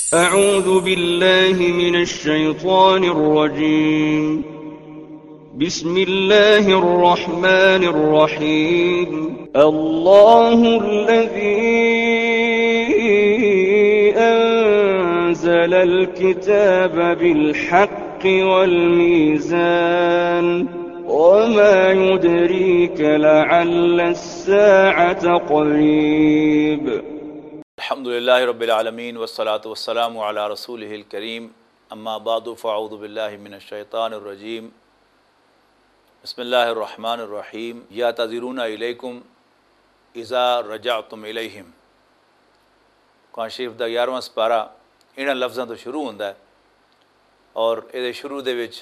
أعوذ بالله من الشيطان الرجيم بسم الله الرحمن الرحيم الله الذي أنزل الكتاب بالحق والميزان وما يدريك لعل الساعة قريب अल्हम्दुलिल्लाहि रब्बिल आलमीन वस्सलातु वस्सलामु अला रसूलिहिल करीम अम्मा बादु फ़अऊज़ु बिल्लाहि मिनश शैतानिर रजीम बिस्मिल्लाहिर रहमानिर रहीम यातज़िरूना इलैकुम इज़ा रजअतुम इलैहिम। कुरान शरीफ दा 11वां सपारा इन्हां लफ्ज़ां तो शुरू हुंदा है और इहदे शुरू दे विच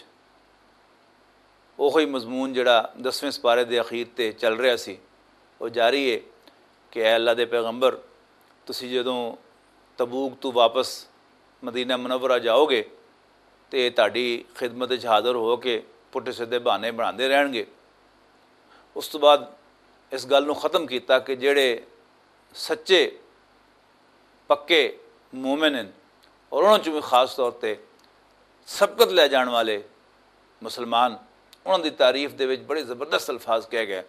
ओही मज़मून जिहड़ा 10वें सपारे दे अखीर ते चल रहा सी वो जारी है कि ऐ अल्लाह दे पैगंबर तुसी जदों तबूक तो वापस मदीना मुनव्वरा जाओगे तो ये ताड़ी खिदमत हाज़र हो के पुट्ठे सीधे बहाने बनाते रहणगे। उस तो बाद इस गल नूं ख़त्म किया कि जेड़े सच्चे पक्के मोमिन हैं और उन्होंने भी खास तौर पर सबकत लै जाने वाले मुसलमान उन्होंने तारीफ दे विच बड़े ज़बरदस्त अल्फाज कह गए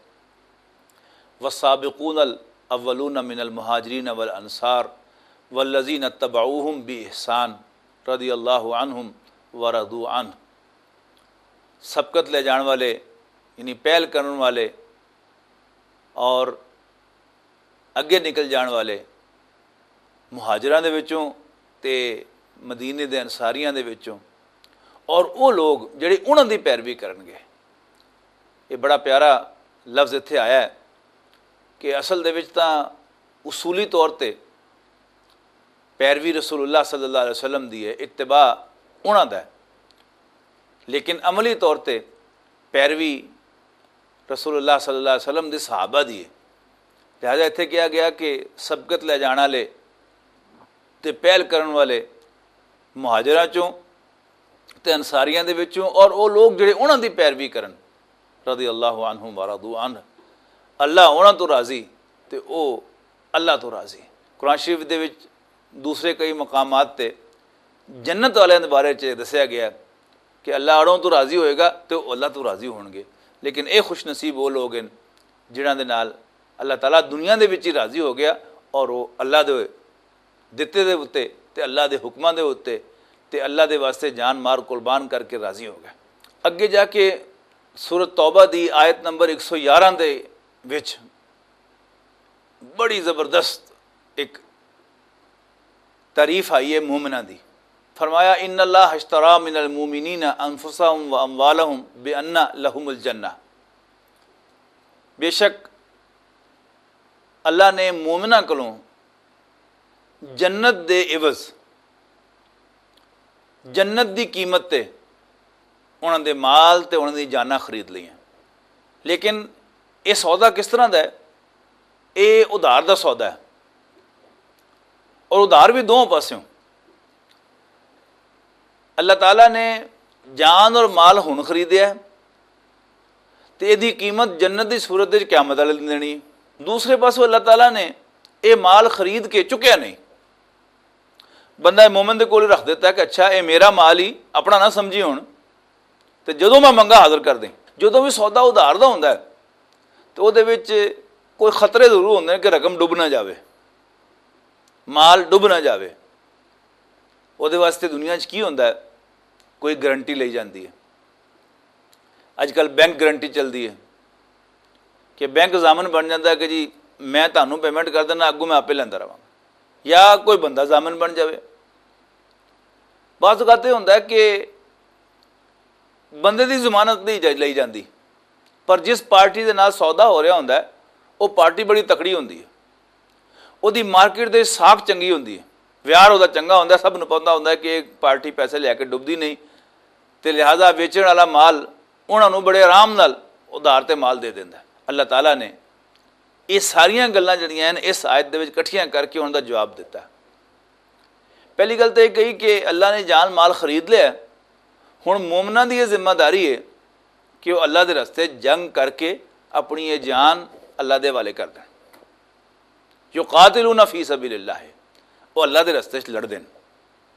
वस्साबिकूनल अव्वलून मिनल मुहाजिरीन वल अंसार वल्लज़ीन तबऊहुम बि इहसान रदियल्लाहु अन्हुम व रदू अन्हु। सबकत ले जाने वाले यानी पहल करने वाले और अगे निकल जाने वाले मुहाजिरां दे विचों ते मदीने दे अंसारियां दे विचों और वो लोग जिहड़े उन्हां दी पैरवी करनगे। ये बड़ा प्यारा लफ्ज़ इत्थे आया है कि असल दे विच तां उसूली तौर पर पैरवी रसूलुल्लाह सल्लल्लाहु अलैहि वसल्लम दी है, इत्तिबा उन्हां दा है, लेकिन अमली तौर पर पैरवी रसूलुल्लाह सल्लल्लाहु अलैहि वसल्लम दी सहाबा दी है। लिहाजा इत्थे कहा गया कि सबकत लै जाने वाले ते पहल करने वाले मुहाजिरां चों ते अंसारियां दे विचों और वो लोग जिहड़े उन्हां दी पैरवी करन रदियल्लाहु अन्हुम व रदू अन्हु। अल्लाह उन्हां तो राज़ी तो वो अल्लाह तो राज़ी। कुरान शरीफ दे विच दूसरे कई मकामात ते जन्नत वाले दे बारे च दस्या गया कि अल्लाह अड़ों तो राज़ी होएगा तो अल्लाह तो राज़ी होणगे। लेकिन ये खुश नसीब वो लोग हैं जिन्हां दे नाल अल्लाह ताला दुनिया दे विच ही राज़ी हो गया और वो अल्लाह दे दिते दे उत्ते ते अल्लाह दे हुक्मां दे उत्ते ते अल्लाह दे वास्ते जान मार कुर्बान करके राज़ी हो गया। अगे जाके सूरत तौबा दी आयत नंबर 111 दे विच बड़ी ज़बरदस्त एक तारीफ आई है मोमिना दी। फरमाया इन्नल्लाह अश्तरा मिनल मोमिनीना अनफुसहुम व अमवालहुम बिअन्ना लहुमुल जन्नह। बेशक अल्लाह ने मोमिना कोलों जन्नत दे इवज़ जन्नत दी कीमत ते उन्हां दे माल ते उन्हां दी जाना खरीद लईआं। लेकिन ये सौदा किस तरह का है? ये उधार का सौदा है और उधार भी दो पासों। अल्लाह ताला ने जान और माल हुण खरीदया तो यदी कीमत जन्नत की सूरत में क़यामत वाले दिन देनी। दूसरे पासों अल्लाह ताला ने यह माल खरीद के चुकया नहीं, बंदा मोमिन दे कोल रख दिता कि अच्छा ये मेरा माल ही अपना ना समझी हुण तो जदों मैं मंगा हाज़र कर दें। जदों भी सौदा उधार का हुंदा है तो उहदे विच कोई खतरे जरूर होंदे कि रकम डुब ना जाए, माल डुब ना जाए। उहदे वास्ते दुनिया की होंदा है कोई गारंटी ली जाती है। अजकल बैंक गारंटी चलती है कि बैंक जामन बन जाता है कि जी मैं तुहानूं पेमेंट कर देना, अगों मैं आपे लैंदा रहां, या कोई बंदा जामन बन जाए। बाज़ औक़ात होंदा है कि बंदे की जमानत नहीं ली जाती पर जिस पार्टी के नाल सौदा हो रहा होंदा है वो पार्टी बड़ी तकड़ी होंदी है, उसकी मार्केट दे साख चंगी होंदी है, व्यार उसका चंगा होंदा है, सब नूं पता होंदा है कि एक पार्टी पैसे लैके डुबदी नहीं तो लिहाजा वेचण वाला माल उन्होंने बड़े आराम नाल उधार ते माल दे दिंदा है। अल्लाह ताला ने ये सारियां गल्लां जिहड़ियां हैं इस आयत दे विच इकट्ठियां करके उन्हां दा जवाब दिता। पहली गल तो यह कही कि अल्लाह ने जान माल खरीद लिया, हुण मोमिनां दी यह जिम्मेदारी है कि वह अल्लाह के रस्ते जंग करके अपनी ये जान अल्लाह के हवाले कर दें। युकातिलूना फी सबीलिल्लाह, वो अल्लाह के रस्ते लड़ दें।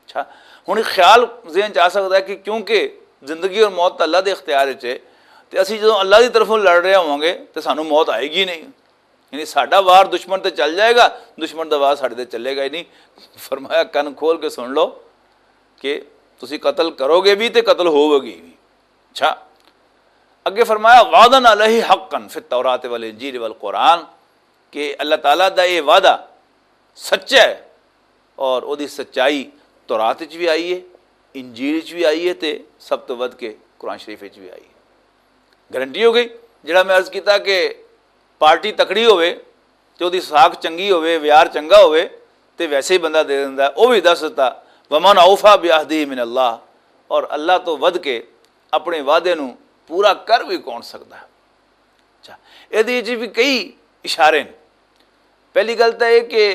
अच्छा हुण ख्याल ज़हन च आ सकता है कि क्योंकि जिंदगी और मौत तो अल्लाह के इख्तियार च है, तो असीं जो अल्लाह की तरफों लड़ रहे होवांगे तो सानू मौत आएगी नहीं, यानी साडा वार दुश्मन तो चल जाएगा, दुश्मन का वार साडे ते चलेगा ही नहीं। फरमाया कन खोल के सुन लो कि तुसीं कतल करोगे भी तो कतल होवेगी भी। अच्छा अगे फरमाया वादन अलैहि हक्कन फित तौरात वल इंजील वल कुरान, कि अल्लाह ताला दा ये वादा सच्चा है और उसकी सच्चाई तौरात च भी आई है, इंजील च भी आई है, तो सब तो वध के कुरान शरीफ च भी आई है। गारंटी हो गई। जिहड़ा मैं अर्ज़ किया कि पार्टी तकड़ी होवे तो उसकी साख चंगी होवे, व्यार चंगा होवे तो वैसे ही बंदा दे दिंदा। वो भी दस दिता वमन औफा बिअहदी मिन अल्लाह, और अल्लाह तो वध के अपने वादे नूं पूरा कर भी कौन सकता। अच्छा ये भी कई इशारे ने। पहली गल तो यह कि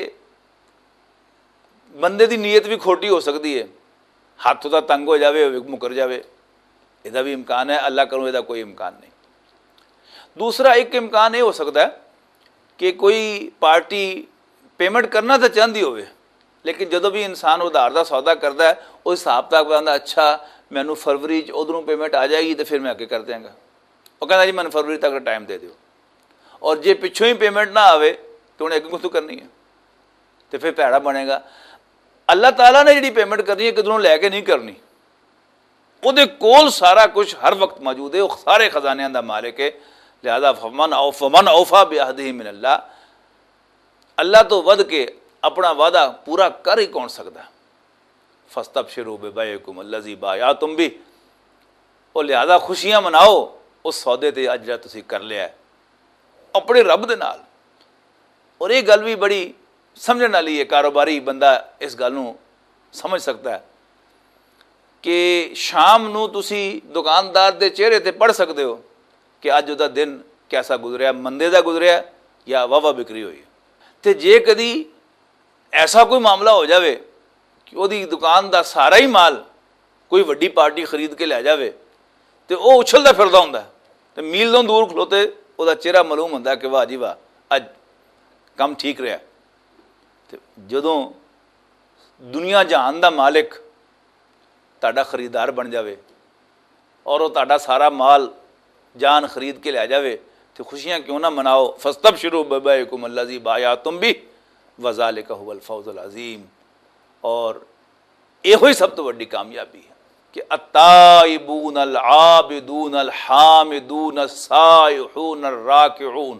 बंदे की नीयत भी खोटी हो सकती है, हाथ तो तंग हो जाए, मुकर जाए, यदा भी इम्कान है, अल्लाह करूँ यदा कोई इम्कान नहीं। दूसरा एक इम्कान ये हो सकता है कि कोई पार्टी पेमेंट करना तो चाहती होवे, लेकिन जो भी इंसान उधार का सौदा करता है उस हिसाब तक कहता अच्छा मैनू फरवरी उधरों पेमेंट आ जाएगी तो फिर मैं अगे कर देंगा। वो कहता जी मैंने फरवरी तक टाइम दे दो, और जे पिछों ही पेमेंट ना आवे तो उन्हें अगे कुछ करनी है तो फिर भैड़ा बनेगा। अल्लाह ताला ने जी पेमेंट करनी है किधरों लैके नहीं करनी, उहदे कोल सारा कुछ हर वक्त मौजूद है, वो सारे खजानियां दा मालिक है। लिहाजा फमन औफा बिअहदिही मिन अल्लाह, अल्लाह तो वध के अपना वादा पूरा कर ही कौन सकता। फस्तबशिरू बिबैइकुम अल्लज़ी बायअतुम बिही, और लिहाजा खुशियां मनाओ उस सौदे ते अज जिहड़ा तुसीं कर लिया है अपने रब दे नाल। और ये गल भी बड़ी समझने वाली है, कारोबारी बंदा इस गल नूं समझ सकता है कि शाम नूं तुसीं दुकानदार दे चेहरे ते पढ़ सकते हो कि अज उहदा दिन कैसा गुजरिया, मंदे दा गुजरिया या वाहवा बिक्री हुई। तो जे कदी ऐसा कोई मामला हो जाए कि उहदी दुकान का सारा ही माल कोई वड्डी पार्टी खरीद के लै जाए तो वह उछलता फिरदा हुंदा, तो मील तो दूर खलोते उसका चेहरा मालूम होंदा कि वाह जी वाह अज काम ठीक रहा। तो जदों दुनिया जहान का मालिक ताड़ा खरीदार बन जाए और वह ताड़ा सारा माल जान खरीद के लै जाए तो खुशियां क्यों ना मनाओ। फस्तबशिरू बिबैइकुम अल्लज़ी बायअतुम बिही वज़ालिका हुवल फौज़ुल अज़ीम। और यो ही सब तो वड्डी कामयाबी है कि अत्ताइबून अल आबिदून अल हामिदून अस्साइहून अर्राकिऊन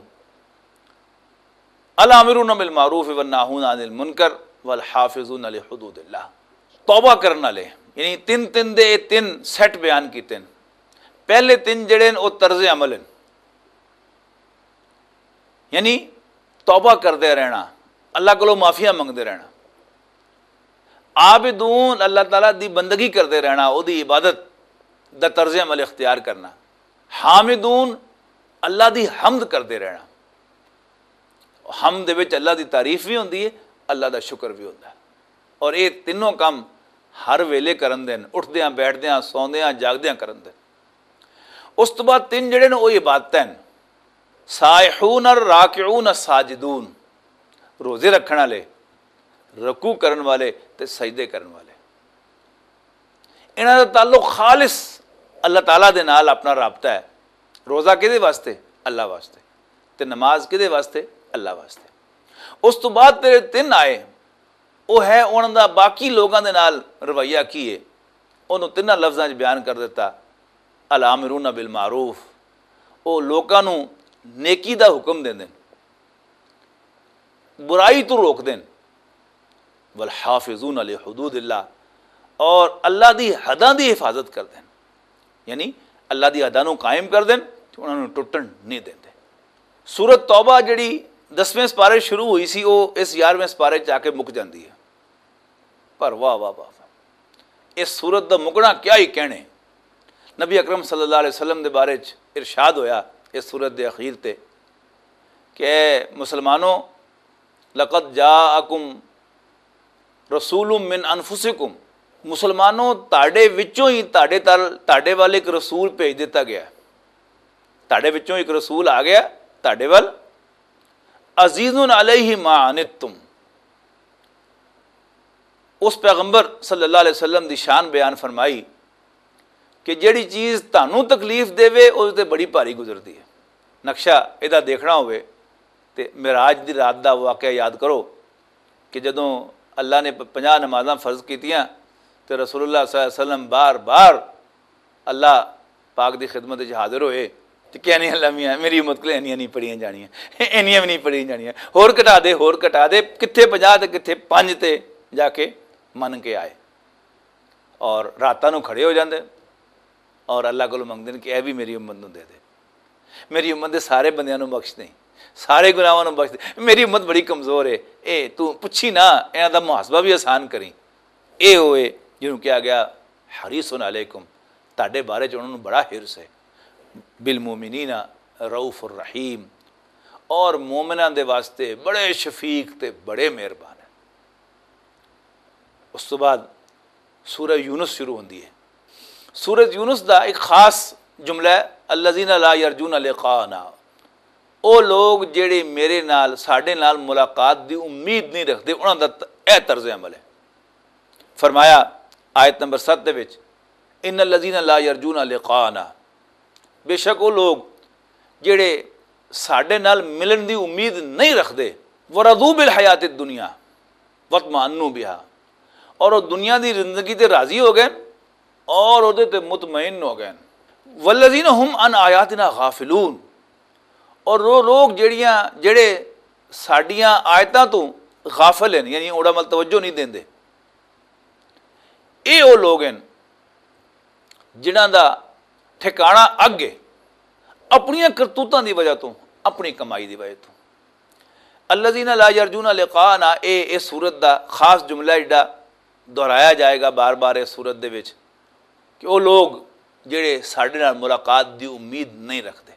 अल आमिरून बिल मारूफ वन नाहून अनिल मुनकर वल हाफिजून लि हुदूदिल्लाह। तौबा करने वाले यानी तीन तीन दे तीन सैट बयान किए। पहले तीन जड़े वो तर्ज अमल हैं, यानी तौबा करते रहना, अल्लाह को माफिया मंगते रहना। आबिदून अल्लाह ताला दी बंदगी करते रहना, उसकी इबादत दा तर्ज अमल इख्तियार करना। हामिदून अल्लाह दी हमद करते रहना, हमद विच अल्लाह दी तारीफ भी होंदी है, अल्लाह दा शुक्र भी होंदा है। और ये तीनों काम हर वेले करन देन, उठद्यां बैठद्यां सौंद्यां जागद्यां करन देन। उस तो बाद तीन जड़े ने वो इबादत हैं, साइहून अर्राकिऊन अस्साजिदून, रोजे रखने वाले, रकू करन वाले ते सजदे करन वाले। इन्हां दा ताल्लुक खालिस अल्लाह ताला दे नाल अपना राबता है। रोज़ा किहदे वास्ते? अल्लाह वास्ते, ते नमाज किहदे वास्ते? अल्लाह वास्ते। उस तो बाद तेरे तीन आए, वो है उन्हां दा बाकी लोगों दे नाल रवैया की है, उन्होंने तिन्हां लफ्ज़ां च बयान कर दिता। अल आमिरून बिल मारूफ, वो लोगों नूं नेकी दा हुक्म देंदे, बुराई तो रोक दें। वल हाफिजून अली हुदूदिल्लाह, और अल्लाह दी हदां दी हिफाजत कर दें, यानी अल्लाह दी हदां नूं कायम कर दें तो उन्होंने टुटन नहीं देंदे। सूरत तौबा जिहड़ी 10वें सपारे शुरू हुई सी वो इस 11वें सपारे च आके मुक जाती है। पर वाह वाह वाह, इस सूरत दा मुकना क्या ही कहने। नबी अकरम सल्लल्लाहु अलैहि वसल्लम दे बारे च इरशाद होया इस सूरत दे अखीर ते कि मुसलमानों लक़द जाअकुम रसूलुम मिन अनफुसिकुम, मुसलमानों ताड़े विचों ही ताड़े वाल एक रसूल भेज दिता गया, ताड़े विचों एक रसूल आ गया ताड़े वाल। अजीजुन अलैहि मा अनित्तुम, उस पैगंबर सल्लल्लाहु अलैहि वसल्लम की शान बयान फरमाई कि जिहड़ी चीज़ तुहानूं तकलीफ देवे उस ते बड़ी भारी गुजरती है। नक्शा इहदा देखना होवे तो मिराज की रात का वाक़या याद करो कि जदों अल्लाह ने 50 नमाज़ां फ़र्ज कीतियां तो रसूलुल्लाह सल्लल्लाहु अलैहि वसल्लम बार बार अल्लाह पाक की खिदमत में हाजिर होए तो कहने अल्लाह मियाँ मेरी उम्मत को इन्नियां नहीं पढ़ियां जानियां, इन्नियां भी नहीं पढ़ियां जानियां, होर घटा दे, कित्थे 50 ते कित्थे 5 ते जाके मन के आए और रातां नूं खड़े हो जाते और अल्लाह को मंगते हैं कि यह भी मेरी उम्मत नूं दे दे, मेरी उम्मत के सारे बंदियां नूं बख्श दे, सारे गुनाहां नूं बख्श दे, मेरी उम्मत बड़ी कमज़ोर है, ये तू पुछी ना, इन्हां दा मुहासबा भी आसान करी। ये होए जिन्हों कहा गया हरीसुन अलैकुम, ताडे बारे च उन्होंने बड़ा हिरस है, बिल मोमिनीना रऊफुर रहीम, और मोमिना दे वास्ते बड़े शफीक ते बड़े मेहरबान है। उस तो बाद सूरह यूनुस शुरू होती है। सूरह यूनुस का एक खास जुमला है अल्लज़ीना ला यरजूना लिक़ाना, वो लोग जेड़े मेरे नाल साडे नाल मुलाकात की उम्मीद नहीं रखते, उन्होंने यह तर्ज अमल है। फरमाया आयत नंबर 7 दे विच इन्नल लज़ीना ला यरजूना लिक़ाना, बेशक वो लोग जेड़े साडे नाल मिलन की उम्मीद नहीं रखते, वरदू बिल हयात दुनिया वतमअन्नु बिहा, और वो दुनिया की जिंदगी ते राज़ी हो गए और उहदे ते मुतमईन हो गए। वल्लज़ीना हुम अन आयातिना गाफिलून, और वो लोग जेड़े साडियां आयतां तो गाफिल हैं, यानी ओड़ा मल तवज्जो नहीं देंदे, ये वो लोग हैं जिन्हां दा ठिकाना अगे अपनियां करतूतां की वजह तो, अपनी कमाई की वजह तो। अल्लज़ीना ला यरजूना लिक़ाना, इस सूरत का खास जुमला जिहड़ा दोहराया जाएगा बार बार इस सूरत दे विच कि वो लोग जिहड़े साडे नाल मुलाकात की उम्मीद नहीं रखते।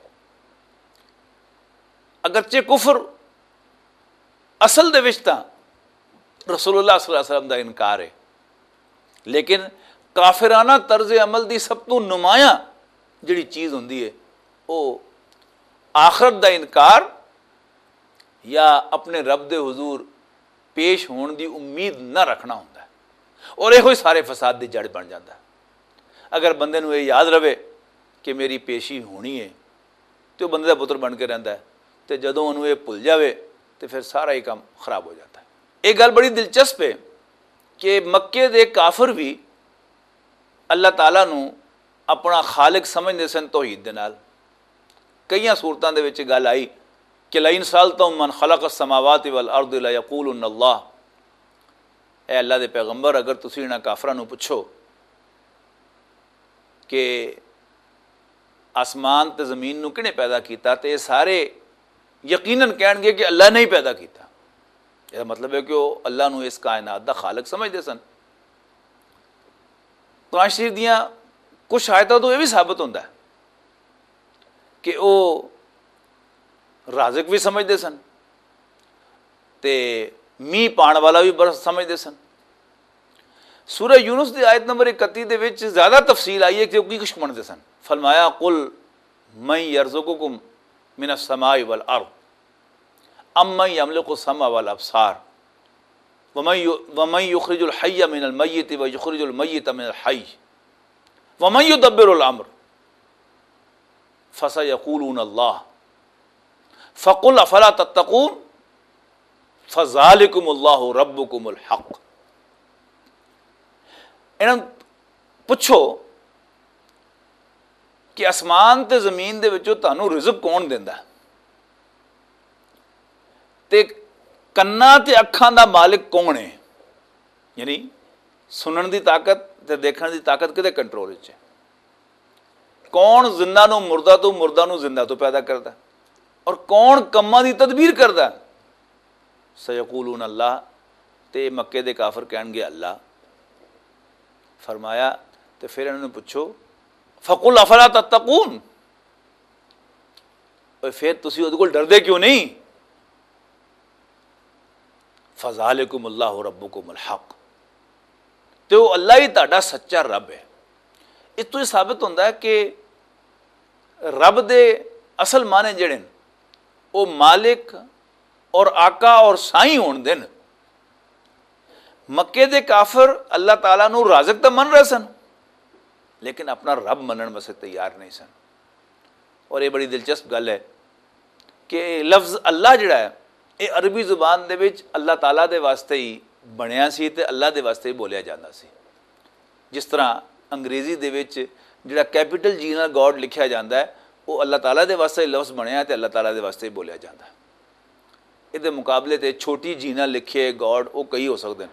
अगरचे कुफर असल दे विच तां रसूलुल्लाह सल्लल्लाहु अलैहि वसल्लम दा इनकार है, लेकिन काफिराना तर्ज अमल की सब तो नुमाया जिहड़ी चीज़ होंदी है वो आखरत का इनकार या अपने रब दे हुजूर पेश होने की उम्मीद न रखना होंदा है, और यो ही सारे फसाद की जड़ बन जाता है। अगर बंदे नूं ये याद रहे कि मेरी पेशी होनी है तो बंदे का पुत्र बन के रहिंदा है, तो जदों उन्होंने ये भुल जाए तो फिर सारा ही काम खराब हो जाता है। एक गल बड़ी दिलचस्प है कि मक्के दे काफिर भी अल्लाह ताला नूं अपना खालिक समझते सन तौहीद दे नाल। कई सूरतां दे विच गल आई कि लइन सअलतहुम मन खलक़ समावाति वल अर्द लयक़ूलुन्न अल्लाह, ए अल्लाह दे पैगंबर अगर तुसीं इन्हां काफिरां नूं पुछो कि आसमान ते ज़मीन नूं किहने पैदा कीता, तो ये सारे यकीनन कहणगे कि अल्लाह ने ही पैदा किया। इसका मतलब है कि वो अल्लाह नूं इस कायनात दा खालिक समझते सन। कुरान शरीफ दियां कुछ आयतां तो यह भी साबित होता है कि वो राज़िक भी समझते सन, ते मीह पाण वाला भी बरस समझते सन। सूरह यूनुस की आयत नंबर 31 दे विच ज़्यादा तफसील आई है कि वो की कुछ मनते सन। फरमाया कुल मैं यरज़ुकुकुम मिनस समाई वल अर्द अम्मन यमलिकु समा वल अबसार वमन युखरिजुल हय्य मिनल मय्यित व युखरिजुल मय्यित मिनल हय्य वमन युदब्बिरुल अम्र फसयक़ूलून अल्लाह फ़क़ुल अफ़ला तत्तक़ून फ़ज़ालिकुमुल्लाहु रब्बुकुमुल हक़। इन्हां पुछो कि आसमान ते ज़मीन दे विचों तुहानूं रिज़्क कौन दिंदा, ते कन्नां ते अखां दा मालिक कौन है, यानी सुनने की ताकत ते देखने की ताकत किहदे कंट्रोल विच है। कौन जिंदा नूं मुर्दा नूं जिंदा तो पैदा करता, और कौन कम्मां दी तदबीर करता। सयक़ूलून अल्लाह, ते मक्के दे काफिर कहणगे अल्लाह। फरमाया तो फिर इन्होंने पुछो फ़क़ुल अफ़ला तत्तक़ून, फिर तुसीं उहदे कोल डरदे क्यों नहीं। फ़ज़ालिकुमुल्लाहु रब्बुकुमुल हक़, तो अल्लाह ही तुहाडा सच्चा रब है। इस तो साबित होता है कि रब दे असल माने जिहड़े वो मालिक और आका और साईं होण दे। मक्के दे काफिर अल्लाह ताला नू राज़िक तो मन रहे सन, लेकिन अपना रब मनण वास्ते तैयार नहीं सन। और ये बड़ी दिलचस्प गल है कि लफ्ज़ अल्लाह जिहड़ा है ये अरबी जुबान दे विच अल्लाह ताला दे वास्ते ही बनिया सी ते अल्लाह दे वास्ते ही बोलिया जाता सी। जिस तरह अंग्रेज़ी दे विच जिहड़ा कैपिटल जी नाल गॉड लिखिया जाता है वो अल्लाह ताला दे वास्ते लफ्ज़ बनया ते अल्लाह ताला दे वास्ते ही बोलिया जाता है। इहदे मुकाबले ते छोटी जी नाल लिखे गॉड वो कई हो सकते हैं।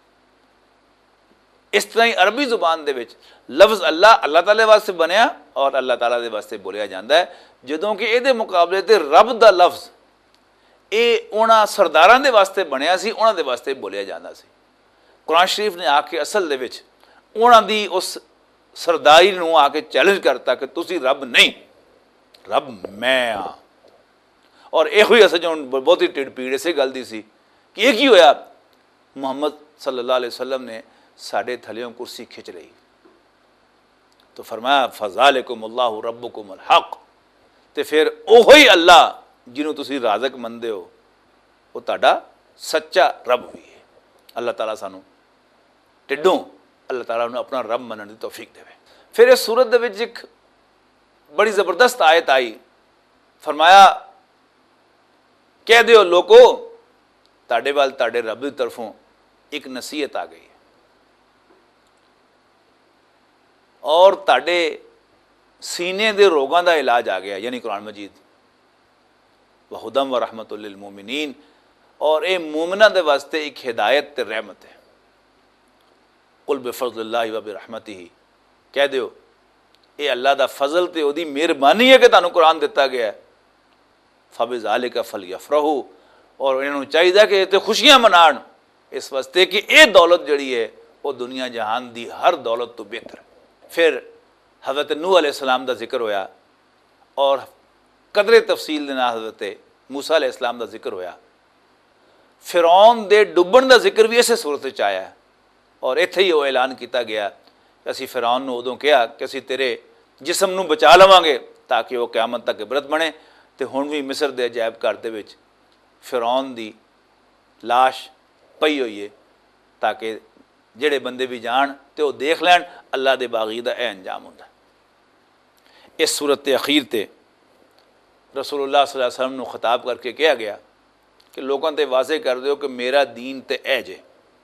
इस तरह ही अरबी जुबान दे विच लफ्ज़ अल्लाह अल्लाह ताला वास्ते बनया और अल्लाह ताला दे वास्ते बोलिया जाता है, जदों कि इहदे मुकाबले ते रब दा लफ्ज़ ये उन्हां सरदारां दे वास्ते बनया सी, उन्हां दे वास्ते बोलिया जाता सी। कुरान शरीफ ने आके असल दे विच उन्हां दी उस सरदारी नूं आके चैलेंज करता कि तुसी रब नहीं, रब मैं हाँ। और इहो ही असल हुण बहुती ढिड पीड़ इसे गल दी सी कि ये की होया, मुहम्मद सल्लल्लाहु अलैहि वसल्लम ने साढ़े थल्यों कुर्सी खिंच लई तो फरमाया फ़ज़ालिकुमुल्लाहु रब्बुकुमुल हक़, ते फिर ओहो ही अल्लाह जिन्हों तुसी राज़िक मनदे हो वो तुहाडा सच्चा रब भी है। अल्लाह ताला सानू टिड्डों अल्लाह ताला नूं अपना रब मनण दी तौफीक देवे। फिर इस सूरत दे विच एक बड़ी ज़बरदस्त आयत आई, फरमाया कह दिओ लोको तुहाडे वल तुहाडे रब दी तरफों एक नसीहत आ गई है और तुहाडे सीने दे रोगां दा इलाज आ गया, यानी कुरान मजीद व हुदम व रहमतुल लिल मोमिनीन, और ये मोमिना दे वास्ते एक हिदायत ते रहमत है। कुल बिफज़लिल्लाहि व बिरहमतिही, कह दिओ ये अल्लाह दा फजल ते ओदी मेहरबानी है कि तुहानूं कुरान दिता गया है। फबिज़ालिका फलयफ़रहू, और इन्हों चाहिए कि इत्थे खुशियां मनाण इस वास्ते कि ये दौलत जिहड़ी है वो दुनिया जहान दी हर दौलत तो बेहतर है। फिर हज़रत नूह अलैहिस्सलाम दा जिक्र होया और कदरे तफसील दे नाल हज़रत मूसा अलैहिस्सलाम दा जिक्र होया। फिरौन दे डुब्बण दा जिक्र भी इसे सूरत विच आया और इत्थे ही वो ऐलान किया गया कि असीं फिरौन नूं उदों कहा कि असीं तेरे जिस्म नूं बचा लवांगे ताकि वह क़यामत तक इबरत बने। ते हुण भी मिस्र दे अजायब घर दे विच फिरौन दी लाश पई होई है ताकि जिहड़े बंदे भी जान ते वो देख लैन अल्लाह दे बागी दा यह अंजाम हुंदा। इस सूरत के अखीर ते रसूलुल्लाह सल्लल्लाहु अलैहि वसल्लम नूं खिताब करके कहा गया कि लोगों ते वाज़े कर दो कि मेरा दीन ते ऐ जे,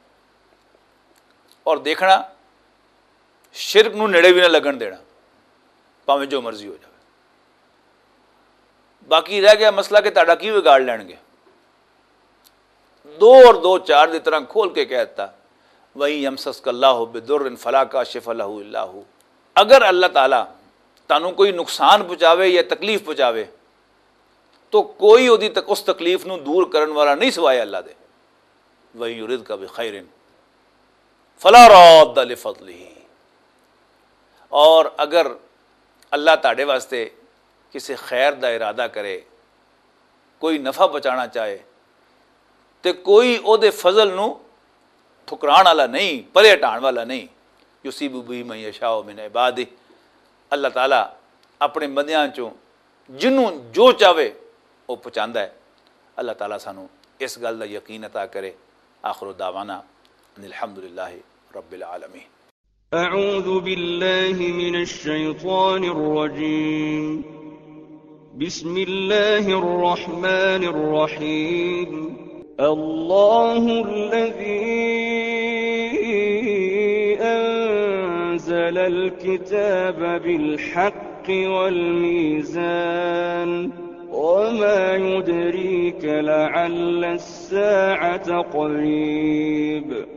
और देखना शिरक नूं नेड़े भी ना लगन देना, भावें जो मर्जी हो जाए। बाकी रह गया मसला कि तुहाडा की बिगाड़ लैणगे। दो और दो चार की तरह खोल के कह दिता वही यमसस्कल्लाहु बिदुर्रिन फला काशिफ़ लहू इल्ला हू, अगर अल्लाह ताला तानू कोई नुकसान पहुँचावे या तकलीफ पहुँचावे तो कोई उदी तक उस तकलीफ नूं दूर करने वाला नहीं सिवाय अल्लाह दे। वही युरिदका बिखैरिन फला राद्द लिफ़ज़लिही, और अगर अल्लाह ताड़े वास्ते किसी खैर का इरादा करे, कोई नफ़ा बचाना चाहे तो कोई ओदे फजल नूं ठुकराण वाला नहीं, परे हटाण वाला नहीं। युसीबु बिही मन यशाउ मिन इबादिही, अल्लाह ताला अपने बंदियां चों जिन्हों जो चाहे वो पहुँचाता है। अल्लाह ताला सानू इस गल का यकीन अता करे। आखिरु दावाना अल्हम्दुलिल्लाहि रब्बिल आलमीन। अऊज़ु बिल्लाहि मिनश शैतानिर रजीम। बिस्मिल्लाहिर रहमानिर रहीम। अल्लाहुल्लज़ी अंज़लल किताब बिल हक़्क़ि वल मीज़ान वमा युद्रीक लअल्ल अस्साअत क़रीब।